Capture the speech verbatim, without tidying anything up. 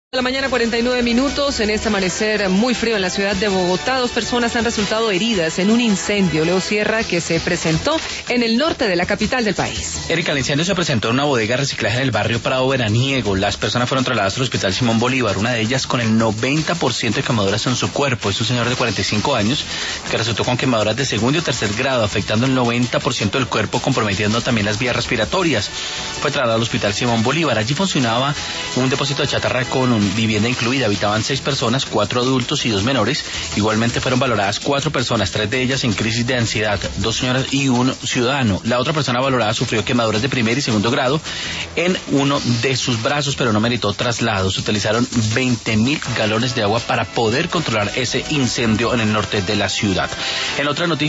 A la mañana, cuarenta y nueve minutos, en este amanecer muy frío en la ciudad de Bogotá, dos personas han resultado heridas en un incendio, Leo Sierra, que se presentó en el norte de la capital del país. Erika, el incendio se presentó en una bodega de reciclaje en el barrio Prado Veraniego. Las personas fueron trasladadas al hospital Simón Bolívar, una de ellas con el noventa por ciento de quemaduras en su cuerpo. Es un señor de cuarenta y cinco años que resultó con quemaduras de segundo y tercer grado, afectando el noventa por ciento del cuerpo, comprometiendo también las vías respiratorias. Fue trasladado al hospital Simón Bolívar. Allí funcionaba un depósito de chatarra con vivienda incluida. Habitaban seis personas, cuatro adultos y dos menores. Igualmente fueron valoradas cuatro personas, tres de ellas en crisis de ansiedad, dos señoras y un ciudadano. La otra persona valorada sufrió quemaduras de primer y segundo grado en uno de sus brazos, pero no meritó traslados. Se utilizaron veinte mil galones de agua para poder controlar ese incendio en el norte de la ciudad. En otra noticia,